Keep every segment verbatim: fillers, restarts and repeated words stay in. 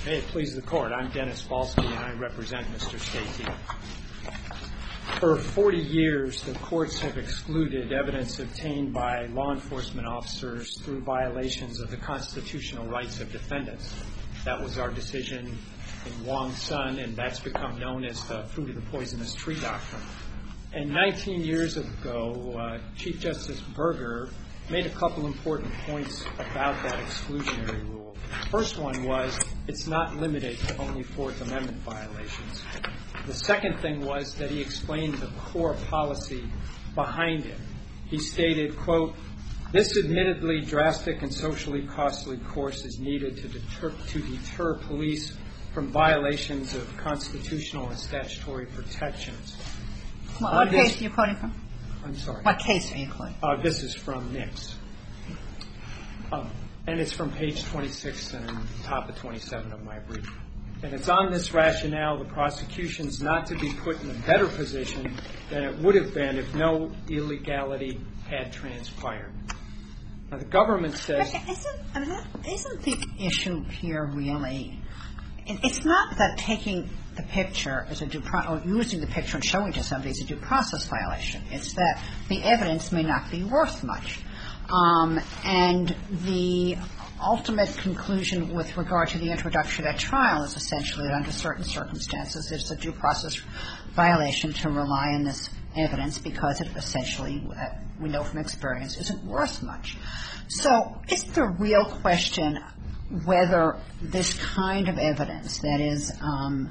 May it please the Court, I'm Dennis Balsky and I represent Mister Stacey. For forty years, the courts have excluded evidence obtained by law enforcement officers through violations of the constitutional rights of defendants. That was our decision in Wong Sun, and that's become known as the fruit of the poisonous tree doctrine. And nineteen years ago, uh, Chief Justice Burger made a couple important points about that exclusionary rule. The first one was it's not limited to only Fourth Amendment violations. The second thing was that he explained the core policy behind it. He stated, quote, "This admittedly drastic and socially costly course is needed to deter, to deter police from violations of constitutional and statutory protections." Well, what this, case are you quoting from? I'm sorry. What case are you quoting? Uh, this is from Nix. Um, and it's from page twenty-six and top of twenty-seven of my brief. And it's on this rationale the prosecution's not to be put in a better position than it would have been if no illegality had transpired. Now, the government says... Isn't, I mean, isn't the issue here really... It's not that taking the picture as a due pro- or using the picture and showing to somebody is a due process violation. It's that the evidence may not be worth much. Um, and the ultimate conclusion with regard to the introduction at trial is essentially that under certain circumstances it's a due process violation to rely on this evidence because it essentially, uh, we know from experience, isn't worth much. So is the real question whether this kind of evidence that is um,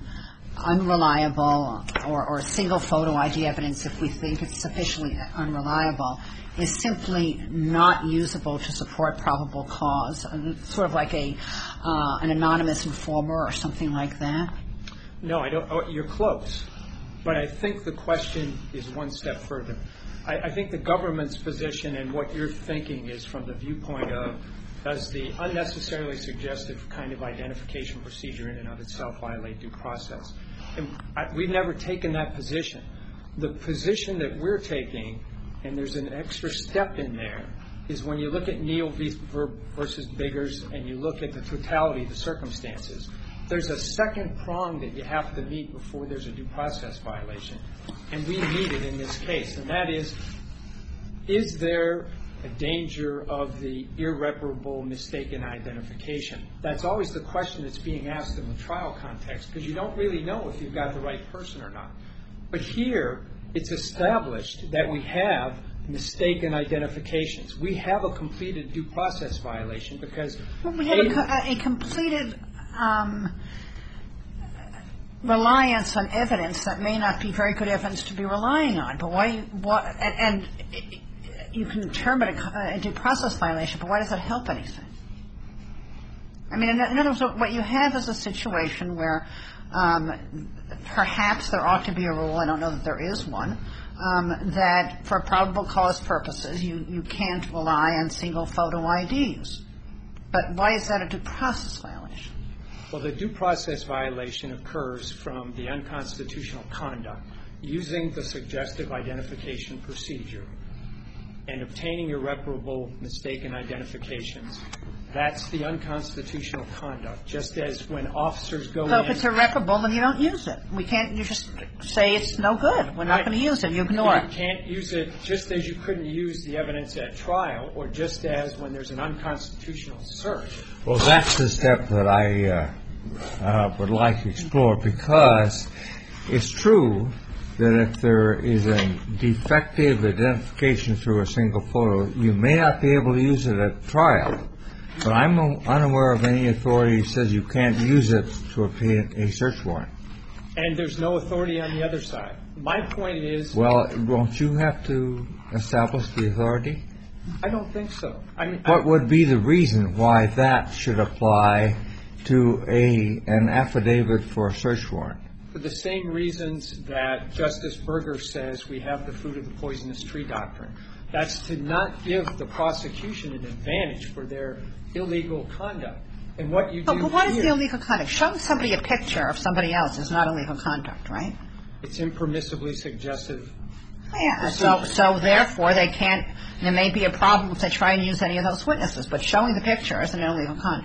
unreliable or, or single photo I D evidence, if we think it's sufficiently unreliable, is simply not usable to support probable cause, sort of like a uh, an anonymous informer or something like that? No, I don't. Oh, you're close. But I think the question is one step further. I, I think the government's position and what you're thinking is from the viewpoint of does the unnecessarily suggestive kind of identification procedure in and of itself violate due process? And I, we've never taken that position. The position that we're taking, and there's an extra step in there, is when you look at Neal versus Biggers and you look at the totality of the circumstances, there's a second prong that you have to meet before there's a due process violation. And we meet it in this case, and that is, is there a danger of the irreparable mistaken identification? That's always the question that's being asked in the trial context because you don't really know if you've got the right person or not. But here, it's established that we have mistaken identifications. We have a completed due process violation because... Well, we have a, a, a completed um, reliance on evidence that may not be very good evidence to be relying on. But why... What, and... and you can term it a, a due process violation, but why does that help anything? I mean, in, in other words, what you have is a situation where um, perhaps there ought to be a rule, I don't know that there is one, um, that for probable cause purposes you, you can't rely on single photo I Ds. But why is that a due process violation? Well, the due process violation occurs from the unconstitutional conduct using the suggestive identification procedure and obtaining irreparable mistaken identifications. That's the unconstitutional conduct, just as when officers go so in... So if it's irreparable, then you don't use it. We can't, you just say it's no good. We're not right. going to use it. You ignore you it. You can't use it just as you couldn't use the evidence at trial or just as when there's an unconstitutional search. Well, that's the step that I uh, uh, would like to explore because it's true that if there is a defective identification through a single photo, you may not be able to use it at trial. But I'm unaware of any authority that says you can't use it to obtain a search warrant. And there's no authority on the other side. My point is... Well, won't you have to establish the authority? I don't think so. I mean, what I, would be the reason why that should apply to a an affidavit for a search warrant? For the same reasons that Justice Burger says we have the fruit of the poisonous tree doctrine. That's to not give the prosecution an advantage for their illegal conduct. And what you do But, but what here, is the illegal conduct? Showing somebody a picture of somebody else is not illegal conduct, right? It's impermissibly suggestive. Yeah, so, so therefore they can't, there may be a problem if they try and use any of those witnesses, but showing the picture is an illegal conduct.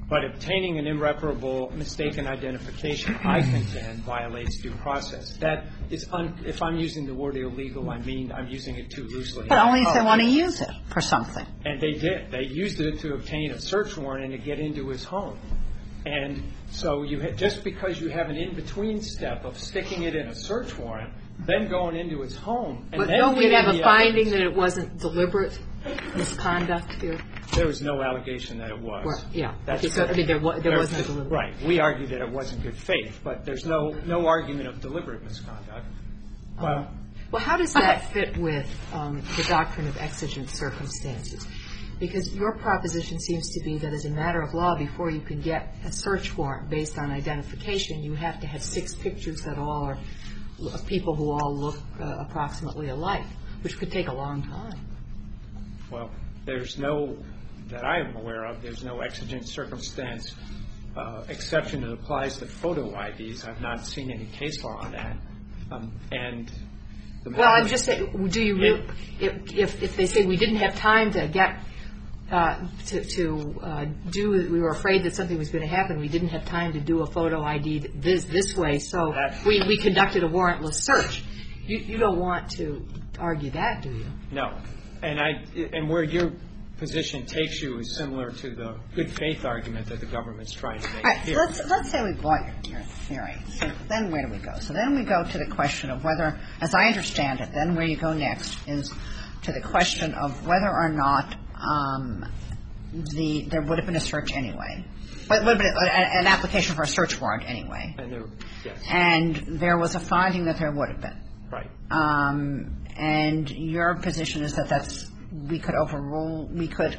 But obtaining an irreparable mistaken identification, I contend, violates due process. That is, un- if I'm using the word illegal, I mean I'm using it too loosely. But only if they want to use it for something. And they did. They used it to obtain a search warrant and to get into his home. And so you ha- just because you have an in-between step of sticking it in a search warrant, then going into his home, and but then don't we have getting a the finding evidence. that it wasn't deliberate misconduct here? There was no allegation that it was. Well, yeah. That's Okay, so, I mean, there, wa- there There's- wasn't deliberate. Right. We argue that it wasn't good faith, but there's no no argument of deliberate misconduct. Well, Well, how does that fit with um, the doctrine of exigent circumstances? Because your proposition seems to be that as a matter of law, before you can get a search warrant based on identification, you have to have six pictures that all are of people who all look uh, approximately alike, which could take a long time. well, there's no, that I am aware of, there's no exigent circumstance uh, exception that applies to photo I Ds. I've not seen any case law on that. Um, and the Well, I'm just saying, do you really, if, if if they say we didn't have time to get uh, to to uh, do, we were afraid that something was going to happen, we didn't have time to do a photo I D this this way, so That- we we conducted a warrantless search. You you don't want to argue that, do you? No. And I and where your position takes you is similar to the good faith argument that the government's trying to make All right, here. let's, let's say we bought your theory. So then where do we go? So then we go to the question of whether, as I understand it, then where you go next is to the question of whether or not um, the there would have been a search anyway. But would have been a, an application for a search warrant anyway. And there, yes, And there was a finding that there would have been. right. Um, and your position is that that's, we could overrule, we could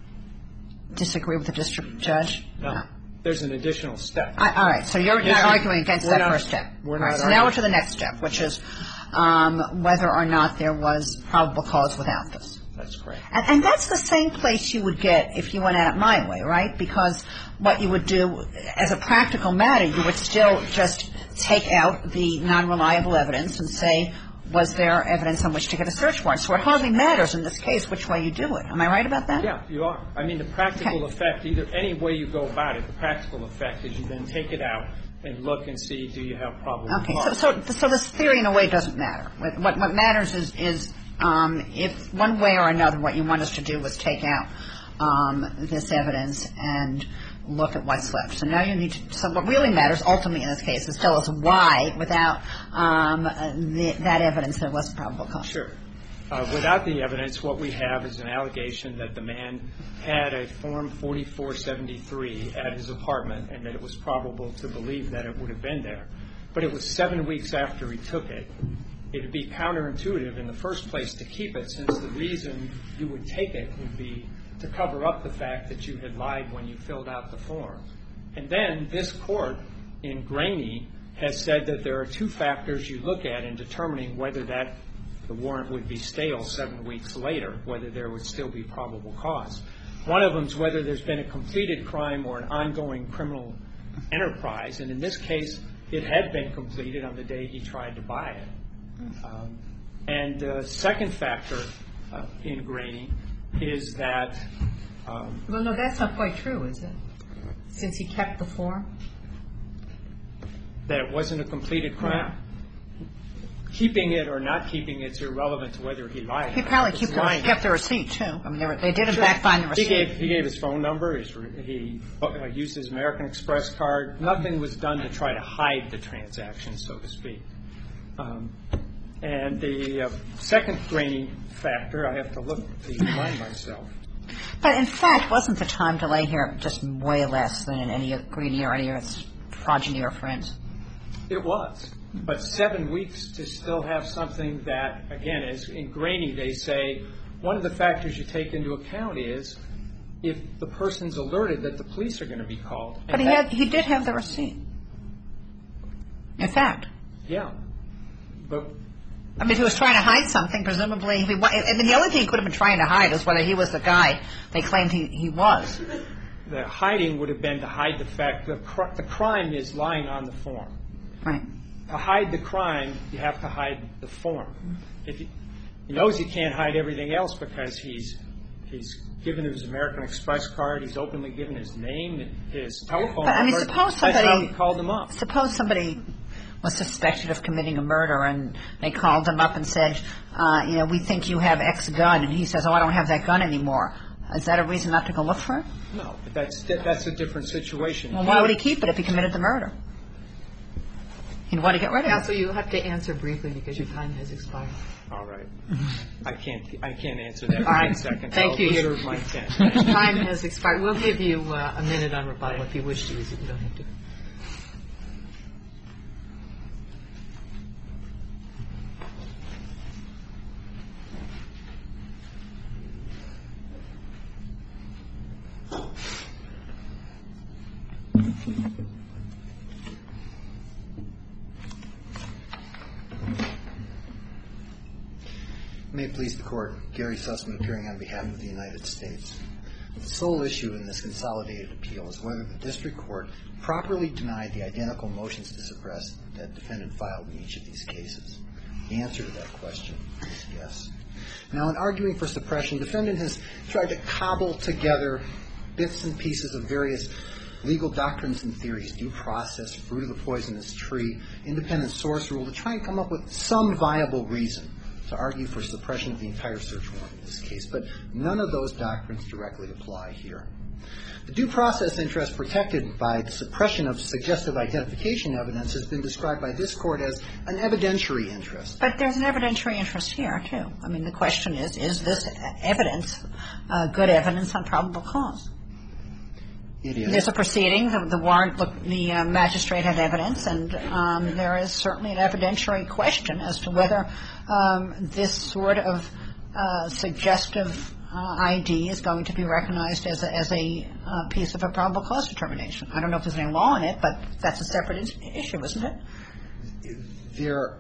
disagree with the district judge? No, there's an additional step. I, all right, so you're Yes, not we- arguing against we're that not- first step. we're All right, not so now we're arguing. to the next step, which is um, whether or not there was probable cause without this. That's correct. And, and that's the same place you would get if you went at it my way, right? Because what you would do, as a practical matter, you would still just take out the non-reliable evidence and say, was there evidence on which to get a search warrant? So it hardly matters in this case which way you do it. Am I right about that? Yeah, you are. I mean, the practical Okay. effect, either any way you go about it, the practical effect is you then take it out and look and see, do you have probable Okay, so, cause? so so this theory in a way doesn't matter. What what, what matters is is um, if one way or another what you want us to do was take out um, this evidence and look at what's left. So now you need to. So what really matters ultimately in this case is tell us why, without um, the, that evidence, there was probable cause. Sure. Uh, without the evidence, what we have is an allegation that the man had a Form forty-four seventy-three at his apartment and that it was probable to believe that it would have been there. But it was seven weeks after he took it. It would be counterintuitive in the first place to keep it, since the reason you would take it would be to cover up the fact that you had lied when you filled out the form. And then this court in Graney has said that there are two factors you look at in determining whether that the warrant would be stale seven weeks later, whether there would still be probable cause. One of them is whether there's been a completed crime or an ongoing criminal enterprise. And in this case, it had been completed on the day he tried to buy it. Um, and the second factor uh, in Graney is that um, Well, no, that's not quite true, is it? Since he kept the form? that it wasn't a completed crime. Keeping it or not keeping it is irrelevant to whether he lied. He probably It's kept the, lying. kept the receipt too. I mean, they, were, they did in fact find the receipt. He gave he gave his phone number. His, he uh, used his American Express card. Nothing was done to try to hide the transaction, so to speak. Um, and the uh, second Graney factor, I have to look to remind myself. But in fact, wasn't the time delay here just way less than in any Greeny or any of its progeny or friends? It was. But seven weeks to still have something that, again, as in Graney they say, one of the factors you take into account is if the person's alerted that the police are going to be called. But he had he did have the receipt. In fact. Yeah. But I mean, if he was trying to hide something, presumably, if he, wa- I mean, the only thing he could have been trying to hide is whether he was the guy they claimed he, he was. the hiding would have been to hide the fact that cr- the crime is lying on the form. Right. To hide the crime, you have to hide the form. If he, he knows he can't hide everything else because he's He's given his American Express card. He's openly given his name, his telephone But, I mean, number. suppose That's how somebody- he called him up. Suppose somebody was suspected of committing a murder, and they called him up and said, uh, you know, we think you have X gun, and he says, oh, I don't have that gun anymore. Is that a reason not to go look for it? No, but that's that's a different situation. Well, why would he keep it if he committed the murder? He'd want to get rid of Counsel, it. you have to answer briefly because your time has expired. All right. I can't I can't answer that in All right. ten seconds. Thank I'll you. reserve my ten. Time has expired. We'll give you uh, a minute on rebuttal if you wish to use it. You don't have to. May it please the Court, Gary Sussman appearing on behalf of the United States. The sole issue in this consolidated appeal is whether the district court properly denied the identical motions to suppress that defendant filed in each of these cases. The answer to that question is yes. Now, in arguing for suppression, defendant has tried to cobble together bits and pieces of various legal doctrines and theories, due process, fruit of the poisonous tree, independent source rule, to try and come up with some viable reason to argue for suppression of the entire search warrant in this case. But none of those doctrines directly apply here. The due process interest protected by the suppression of suggestive identification evidence has been described by this Court as an evidentiary interest. But there's an evidentiary interest here, too. I mean, the question is, is this evidence uh, good evidence on probable cause? It is. There's a proceeding. The, the warrant, look, the uh, magistrate had evidence, and um, there is certainly an evidentiary question as to whether um, this sort of uh, suggestive uh, I D is going to be recognized as a, as a uh, piece of a probable cause determination. I don't know if there's any law in it, but that's a separate is- issue, isn't it? There,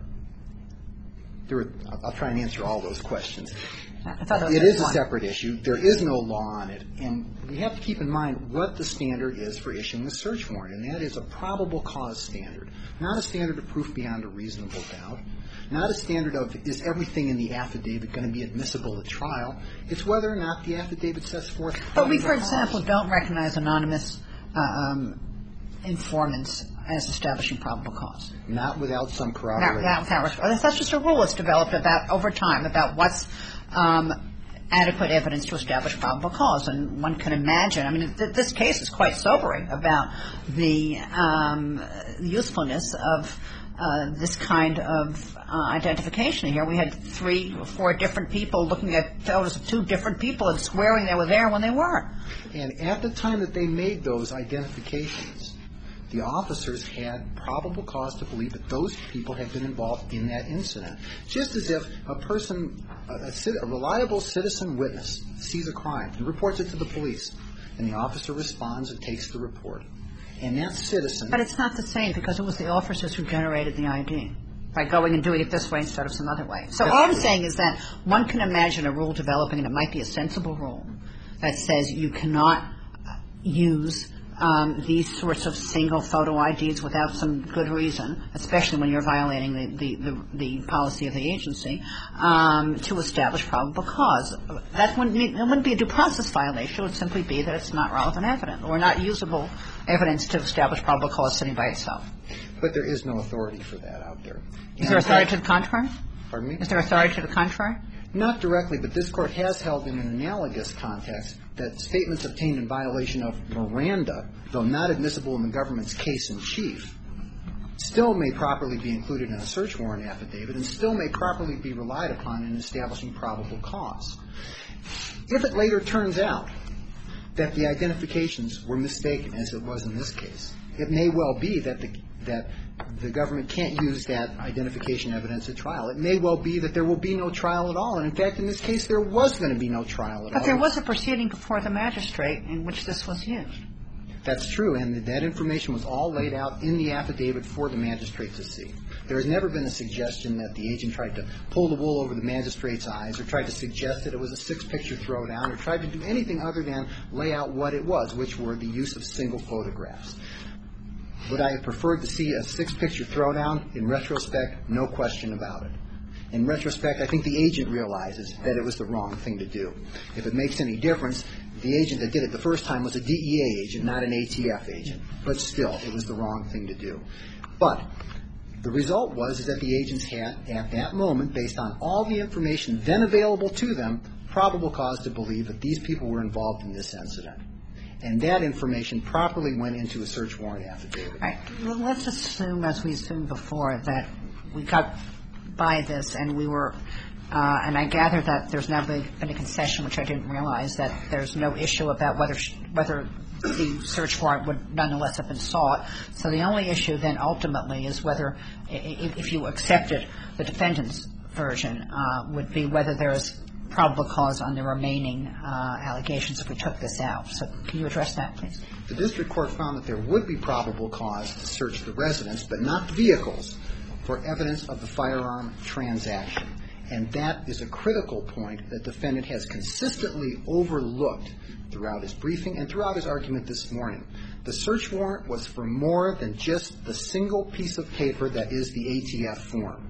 there. I'll try and answer all those questions. I thought that was It is a one. separate issue. There is no law on it, and we have to keep in mind what the standard is for issuing a search warrant, and that is a probable cause standard, not a standard of proof beyond a reasonable doubt, not a standard of is everything in the affidavit going to be admissible at trial. It's whether or not the affidavit sets forth probable But we, for cause. example, don't recognize anonymous uh, um, informants as establishing probable cause. Not without some Not, corroboration. not without, that's that's just a rule that's developed about over time about what's um, adequate evidence to establish probable cause. And one can imagine, I mean, th- this case is quite sobering about the um, usefulness of uh, this kind of uh, identification here. We had three or four different people looking at photos of two different people and swearing they were there when they weren't. And at the time that they made those identifications, the officers had probable cause to believe that those people had been involved in that incident. Just as if a person, a, a, a reliable citizen witness sees a crime and reports it to the police, and the officer responds and takes the report. And that citizen... But it's not the same because it was the officers who generated the I D by going and doing it this way instead of some other way. So all I'm saying is that one can imagine a rule developing, and it might be a sensible rule, that says you cannot use um, these sorts of single photo I Ds without some good reason, especially when you're violating the, the, the, the policy of the agency, um, to establish probable cause. That wouldn't, mean, it wouldn't be a due process violation. It would simply be that it's not relevant evidence or not usable evidence to establish probable cause sitting by itself. But there is no authority for that out there. Is there authority to the contrary? Pardon me? Is there authority to the contrary? Not directly, but this Court has held in an analogous context that statements obtained in violation of Miranda, though not admissible in the government's case in chief, still may properly be included in a search warrant affidavit and still may properly be relied upon in establishing probable cause. If it later turns out that the identifications were mistaken, as it was in this case, it may well be that the that the government can't use that identification evidence at trial. It may well be that there will be no trial at all. And, in fact, in this case, there was going to be no trial at all. But there was a proceeding before the magistrate in which this was used. That's true, and that information was all laid out in the affidavit for the magistrate to see. There has never been a suggestion that the agent tried to pull the wool over the magistrate's eyes or tried to suggest that it was a six-picture throwdown or tried to do anything other than lay out what it was, which were the use of single photographs. Would I have preferred to see a six-picture throwdown? In retrospect, no question about it. In retrospect, I think the agent realizes that it was the wrong thing to do. If it makes any difference, the agent that did it the first time was a D E A agent, not an A T F agent. But still, it was the wrong thing to do. But the result was is that the agents had, at that moment, based on all the information then available to them, probable cause to believe that these people were involved in this incident. And that information properly went into a search warrant affidavit. All right. Well, let's assume, as we assumed before, that we got by this and we were uh, and I gather that there's now been a concession, which I didn't realize, that there's no issue about whether whether the search warrant would nonetheless have been sought. So the only issue then ultimately is whether, if you accepted the defendant's version, uh, would be whether there's probable cause on the remaining uh, allegations if we took this out. So can you address that, please? The district court found that there would be probable cause to search the residence, but not the vehicles, for evidence of the firearm transaction. And that is a critical point that the defendant has consistently overlooked throughout his briefing and throughout his argument this morning. The search warrant was for more than just the single piece of paper that is the A T F form.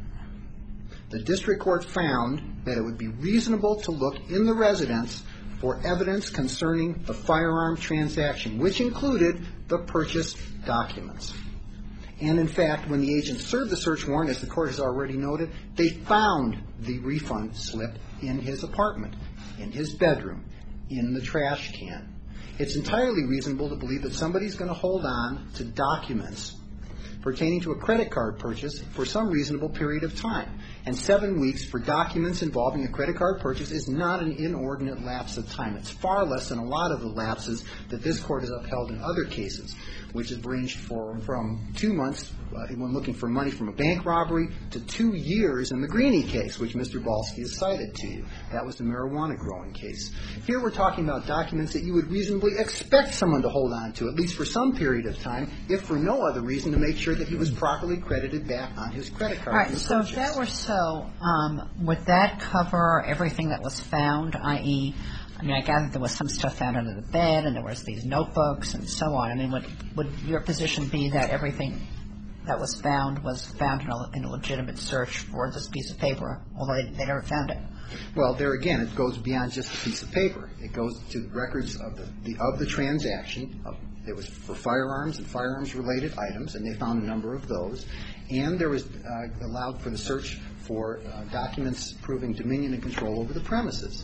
The district court found that it would be reasonable to look in the residence for evidence concerning the firearm transaction, which included the purchase documents. And, in fact, when the agents served the search warrant, as the court has already noted, they found the refund slip in his apartment, in his bedroom, in the trash can. It's entirely reasonable to believe that somebody's going to hold on to documents pertaining to a credit card purchase for some reasonable period of time. And seven weeks for documents involving a credit card purchase is not an inordinate lapse of time. It's far less than a lot of the lapses that this court has upheld in other cases, which have ranged for, from two months uh, when looking for money from a bank robbery to two years in the Greeny case, which Mister Balsky has cited to you. That was the marijuana growing case. Here we're talking about documents that you would reasonably expect someone to hold on to, at least for some period of time, if for no other reason to make sure that he was properly credited back on his credit card. All right, so if that were so, um, would that cover everything that was found, that is, I mean, I gather there was some stuff found under the bed and there was these notebooks and so on. I mean, would, would your position be that everything that was found was found in a, in a legitimate search for this piece of paper, although they, they never found it? Well, there again, it goes beyond just a piece of paper. It goes to the records of the, the of the transaction. Of, it was for firearms and firearms-related items, and they found a number of those. And there was uh, allowed for the search for uh, documents proving dominion and control over the premises.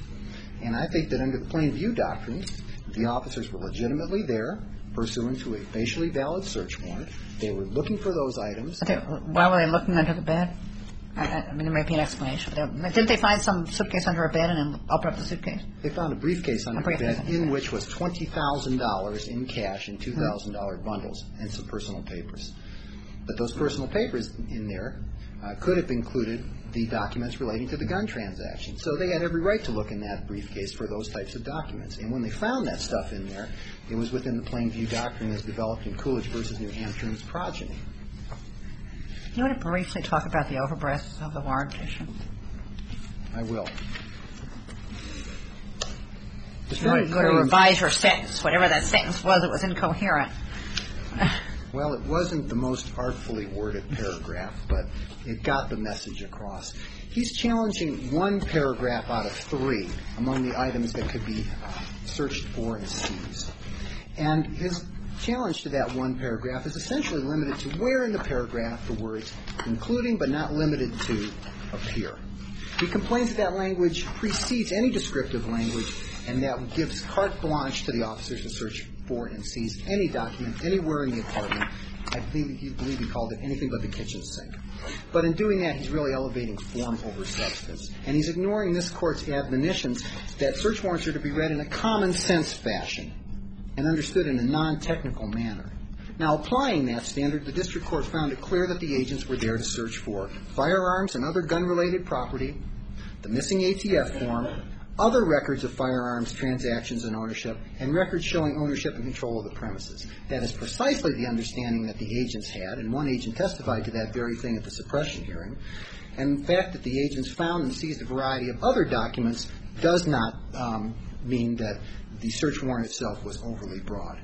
And I think that under the plain view doctrine, the officers were legitimately there, pursuant to a facially valid search warrant. They were looking for those items. Okay. Why were they looking under the bed? I, I mean, there might be an explanation. Didn't they find some suitcase under a bed and then open up the suitcase? They found a briefcase under a briefcase the bed in which was twenty thousand dollars in cash and two thousand dollars mm-hmm. bundles and some personal papers. But those personal papers in there uh, could have included the documents relating to the gun transaction. So they had every right to look in that briefcase for those types of documents. And when they found that stuff in there, it was within the plain view doctrine as developed in Coolidge versus New Hampshire and its progeny. You want to briefly talk about the overbreadth of the warrant issue? I will. You want to go to revise your sentence. Whatever that sentence was, it was incoherent. Well, it wasn't the most artfully worded paragraph, but it got the message across. He's challenging one paragraph out of three among the items that could be uh, searched for and seized. And his challenge to that one paragraph is essentially limited to where in the paragraph the words including but not limited to appear. He complains that that language precedes any descriptive language and that gives carte blanche to the officers to search for and seize any document anywhere in the apartment. I believe he, believe he called it anything but the kitchen sink. But in doing that, he's really elevating form over substance. And he's ignoring this Court's admonitions that search warrants are to be read in a common sense fashion and understood in a non-technical manner. Now, applying that standard, the district court found it clear that the agents were there to search for firearms and other gun-related property, the missing A T F form, other records of firearms, transactions, and ownership, and records showing ownership and control of the premises. That is precisely the understanding that the agents had, and one agent testified to that very thing at the suppression hearing. And the fact that the agents found and seized a variety of other documents does not um, mean that the search warrant itself was overly broad.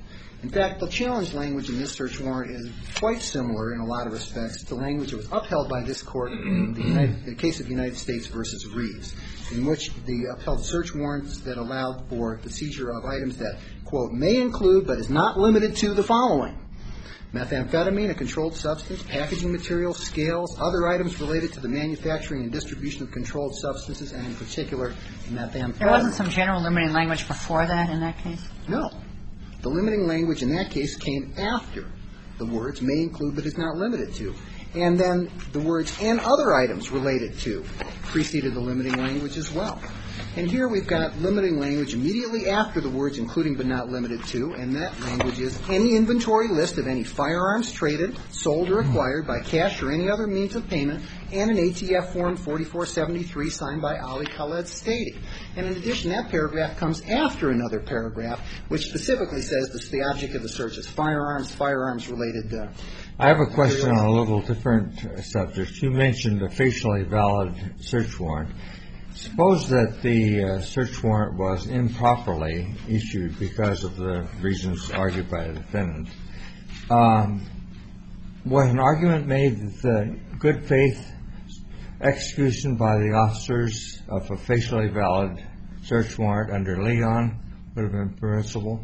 In fact, the challenge language in this search warrant is quite similar in a lot of respects to the language that was upheld by this court in the, United, the case of United States versus Reeves, in which the upheld search warrants that allowed for the seizure of items that, quote, may include but is not limited to the following: methamphetamine, a controlled substance, packaging materials, scales, other items related to the manufacturing and distribution of controlled substances, and in particular, methamphetamine. There wasn't some general limiting language before that in that case? No. The limiting language in that case came after the words may include but is not limited to. And then the words and other items related to preceded the limiting language as well. And here we've got limiting language immediately after the words including but not limited to, and that language is any inventory list of any firearms traded, sold, or acquired by cash or any other means of payment, and an A T F Form forty-four seventy-three signed by Ali Khaled stating. And in addition, that paragraph comes after another paragraph which specifically says that the object of the search is firearms, firearms-related uh, I have a question on a little different uh, subject. You mentioned a facially valid search warrant. Suppose that the uh, search warrant was improperly issued because of the reasons argued by the defendant. Um, was an argument made that the good faith execution by the officers of a facially valid search warrant under Leon would have been permissible?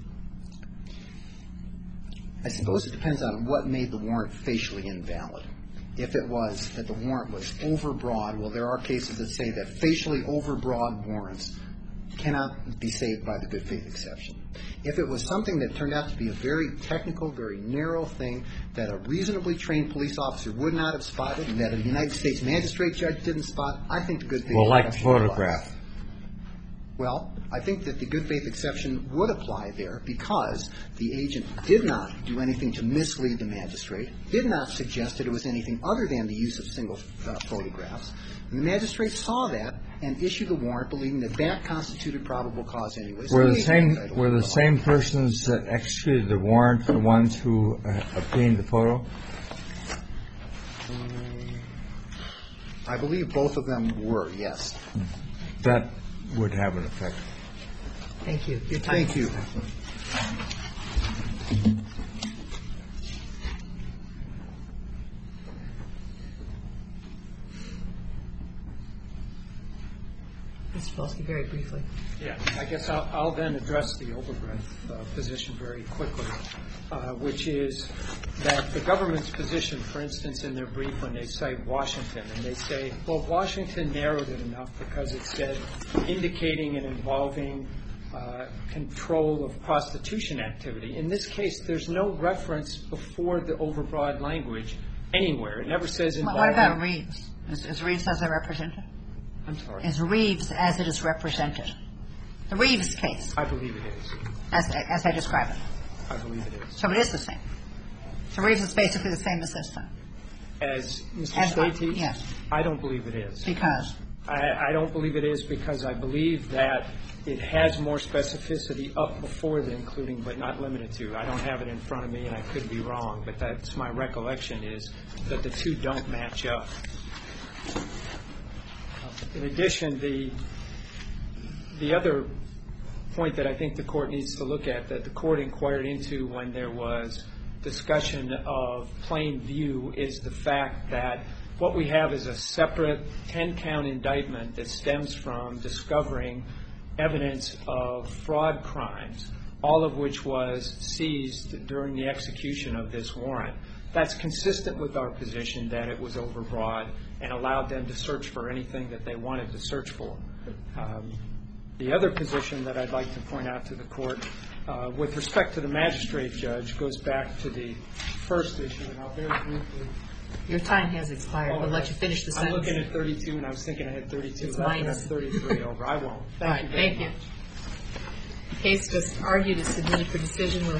I suppose it depends on what made the warrant facially invalid. If it was that the warrant was overbroad, well, there are cases that say that facially overbroad warrants cannot be saved by the good faith exception. If it was something that turned out to be a very technical, very narrow thing that a reasonably trained police officer would not have spotted and that a United States magistrate judge didn't spot, I think the good faith well, like exception the photograph. applies. Well, I think that the good faith exception would apply there because the agent did not do anything to mislead the magistrate, did not suggest that it was anything other than the use of single uh, photographs. And the magistrate saw that and issued the warrant believing that that constituted probable cause anyway. So Were the the agent same were the same persons that executed the warrant the ones who uh, obtained the photo? I believe both of them were, yes. That would have an effect. Thank you. Your time. Thank you. Mister Polsky, very briefly. Yeah, I guess I'll, I'll then address the overbreadth uh, position very quickly, uh, which is that the government's position, for instance, in their brief when they cite Washington, and they say, well, Washington narrowed it enough because it said indicating and involving uh, control of prostitution activity. In this case, there's no reference before the overbroad language anywhere. It never says involving. What about Reeves? Is, is Reeves as I represented? I'm sorry. Is Reeves as it is represented? The Reeves case, I believe it is. as, as I describe it. I believe it is. So it is the same. So Reeves is basically the same as this time. As Mister As, uh, Stady? yes. I don't believe it is. Because? I, I don't believe it is because I believe that it has more specificity up before the including but not limited to. I don't have it in front of me, and I could be wrong, but that's my recollection is that the two don't match up. In addition, the the other point that I think the court needs to look at that the court inquired into when there was discussion of plain view is the fact that what we have is a separate ten-count indictment that stems from discovering evidence of fraud crimes, all of which was seized during the execution of this warrant. That's consistent with our position that it was overbroad and allowed them to search for anything that they wanted to search for. Um, the other position that I'd like to point out to the court uh, with respect to the magistrate judge goes back to the first issue, and I'll very briefly. Your time has expired. Oh, We'll let you finish the I'm sentence. looking at thirty-two, and I was thinking I had thirty-two It's left, and minus. that's thirty-three over. I won't. All right. very Thank you. much. The case just argued is submitted for decision. We'll